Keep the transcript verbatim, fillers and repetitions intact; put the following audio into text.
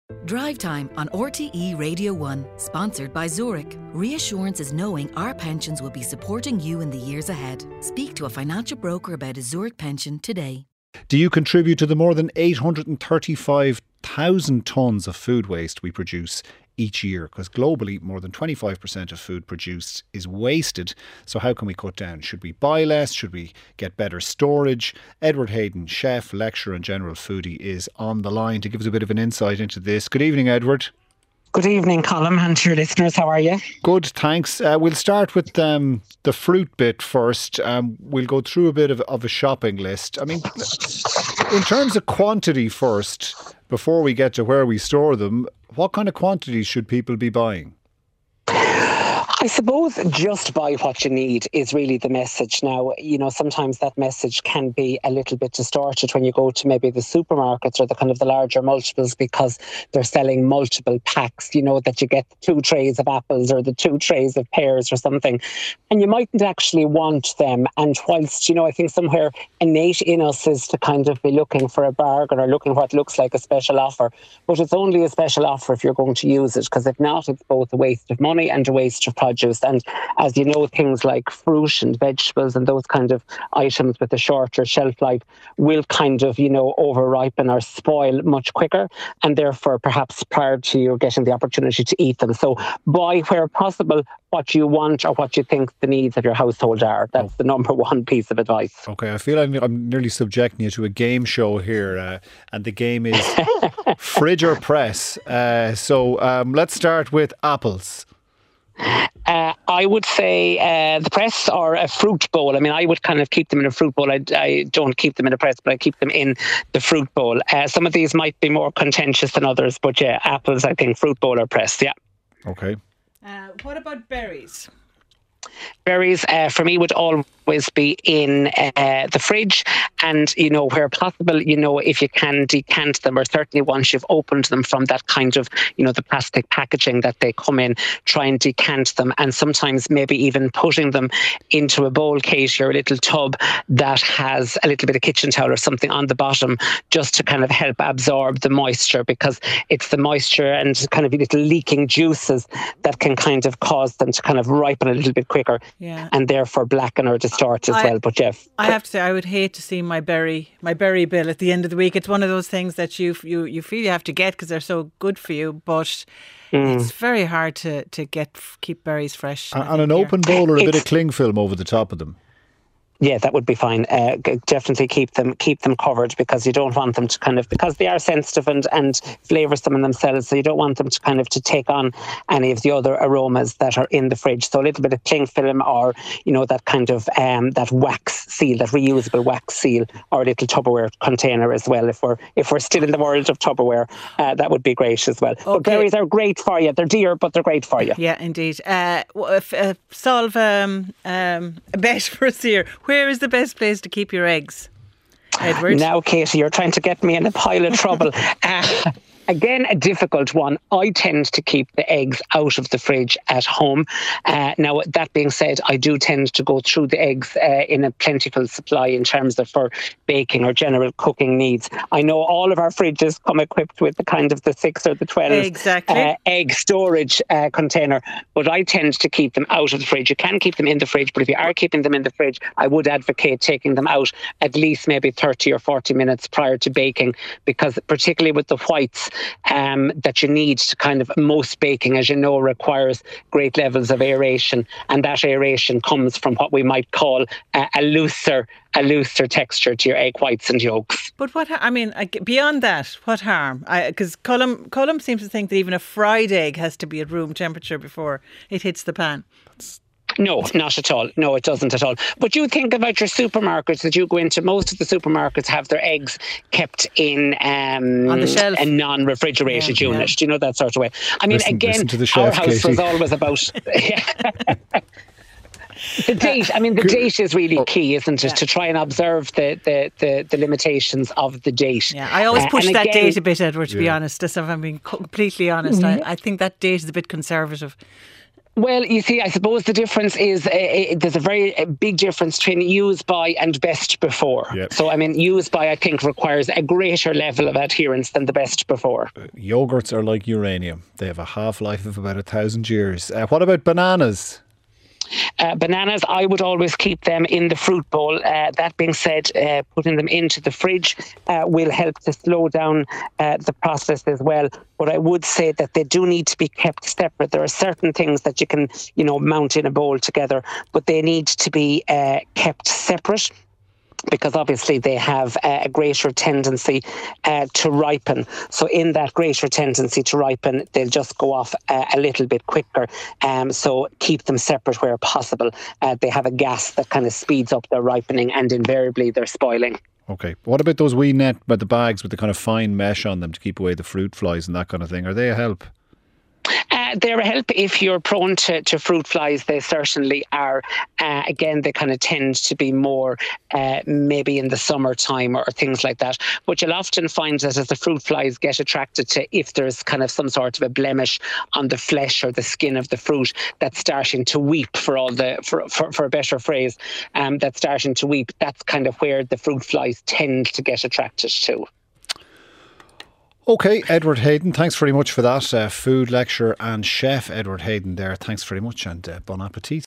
Drive Time on R T E Radio one, sponsored by Zurich. Reassurance is knowing our pensions will be supporting you in the years ahead. Speak to a financial broker about a Zurich pension today. Do you contribute to the more than eight hundred thirty-five thousand tonnes of food waste we produce each year? Because globally, more than twenty-five percent of food produced is wasted. So how can we cut down? Should we buy less? Should we get better storage? Edward Hayden, chef, lecturer and general foodie, is on the line to give us a bit of an insight into this. Good evening, Edward. Good evening, Colm, and to your listeners. How are you? Good, thanks. Uh, we'll start with um, the fruit bit first. Um, we'll go through a bit of, of a shopping list. I mean, in terms of quantity first, before we get to where we store them, what kind of quantities should people be buying? I suppose just buy what you need is really the message now. You know, sometimes that message can be a little bit distorted when you go to maybe the supermarkets or the kind of the larger multiples, because they're selling multiple packs, you know, that you get two trays of apples or the two trays of pears or something. And you mightn't actually want them. And whilst, you know, I think somewhere innate in us is to kind of be looking for a bargain or looking what looks like a special offer. But it's only a special offer if you're going to use it, because if not, it's both a waste of money and a waste of produce. And as you know, things like fruit and vegetables and those kind of items with a shorter shelf life will kind of, you know, over-ripen or spoil much quicker, and therefore perhaps prior to you getting the opportunity to eat them. So buy where possible what you want or what you think the needs of your household are. That's oh. the number one piece of advice. Okay, I feel I'm, I'm nearly subjecting you to a game show here, uh, and the game is fridge or press. Uh, so um, let's start with apples. Uh, I would say uh, the press or a fruit bowl. I mean, I would kind of keep them in a fruit bowl. I, I don't keep them in a press, but I keep them in the fruit bowl. Uh, some of these might be more contentious than others, but yeah, apples, I think, fruit bowl or press, yeah. Okay. Uh, what about berries? Berries, uh, for me, would always be in uh, the fridge, and, you know, where possible, you know, if you can decant them, or certainly once you've opened them from that kind of, you know, the plastic packaging that they come in, try and decant them, and sometimes maybe even putting them into a bowl, Katie, or a little tub that has a little bit of kitchen towel or something on the bottom, just to kind of help absorb the moisture, because it's the moisture and kind of little leaking juices that can kind of cause them to kind of ripen a little bit quicker, yeah, and therefore blacken or distort as I, well. But Jeff, I have to say, I would hate to see my berry my berry bill at the end of the week. It's one of those things that you you you feel you have to get because they're so good for you, but mm. it's very hard to to get keep berries fresh. And, and an here. open bowl or a it's, bit of cling film over the top of them. Yeah, that would be fine. Uh, definitely keep them keep them covered, because you don't want them to kind of, because they are sensitive and, and flavoursome in themselves, so you don't want them to kind of to take on any of the other aromas that are in the fridge. So a little bit of cling film, or, you know, that kind of um, that wax seal, that reusable wax seal, or a little Tupperware container as well. If we're if we're still in the world of Tupperware, uh, that would be great as well. Okay. But berries are great for you. They're dear, but they're great for you. Yeah, indeed. Uh, if, uh, solve um, um, a bet for us here. Where is the best place to keep your eggs, Edward? Now, Katie, you're trying to get me in a pile of trouble. uh, Again, a difficult one. I tend to keep the eggs out of the fridge at home. Uh, now, that being said, I do tend to go through the eggs uh, in a plentiful supply in terms of for baking or general cooking needs. I know all of our fridges come equipped with the kind of the six or the twelve exactly. uh, egg storage uh, container, but I tend to keep them out of the fridge. You can keep them in the fridge, but if you are keeping them in the fridge, I would advocate taking them out at least maybe thirty or forty minutes prior to baking, because particularly with the whites, Um, that you need to kind of, most baking, as you know, requires great levels of aeration, and that aeration comes from what we might call a, a looser a looser texture to your egg whites and yolks. But what, I mean, beyond that, what harm? Because Colm, Colm seems to think that even a fried egg has to be at room temperature before it hits the pan. That's No, not at all. No, it doesn't at all. But you think about your supermarkets that you go into. Most of the supermarkets have their eggs kept in um, on the shelf, a non-refrigerated yeah, unit. Yeah. Do you know, that sort of way? I mean, listen, again, listen to the chef, our house Katie. was always about the date. I mean, the date is really key, isn't it? Yeah. To try and observe the, the, the, the limitations of the date. Yeah, I always push uh, that again, date a bit, Edward, to yeah. be honest. If I'm being completely honest, mm-hmm. I, I think that date is a bit conservative. Well, you see, I suppose the difference is uh, uh, there's a very uh, big difference between use by and best before. Yep. So, I mean, use by, I think, requires a greater level of adherence than the best before. Uh, yogurts are like uranium. They have a half-life of about a thousand years. Uh, what about bananas? Uh, bananas, I would always keep them in the fruit bowl. Uh, that being said, uh, putting them into the fridge uh, will help to slow down uh, the process as well. But I would say that they do need to be kept separate. There are certain things that you can, you know, mount in a bowl together, but they need to be uh, kept separate, because obviously they have uh, a greater tendency uh, to ripen. So in that greater tendency to ripen, they'll just go off uh, a little bit quicker. Um, so keep them separate where possible. Uh, they have a gas that kind of speeds up their ripening, and invariably they're spoiling. Okay. What about those wee net, but the bags with the kind of fine mesh on them to keep away the fruit flies and that kind of thing? Are they a help? Uh, they're a help if you're prone to, to fruit flies. They certainly are. Uh, again, they kind of tend to be more uh, maybe in the summertime or, or things like that. But you'll often find that as the fruit flies get attracted to, if there's kind of some sort of a blemish on the flesh or the skin of the fruit that's starting to weep, for all the for, for, for a better phrase, um, that's starting to weep, that's kind of where the fruit flies tend to get attracted to. Okay, Edward Hayden, thanks very much for that. Uh, food lecturer and chef Edward Hayden there. Thanks very much, and uh, bon appetit.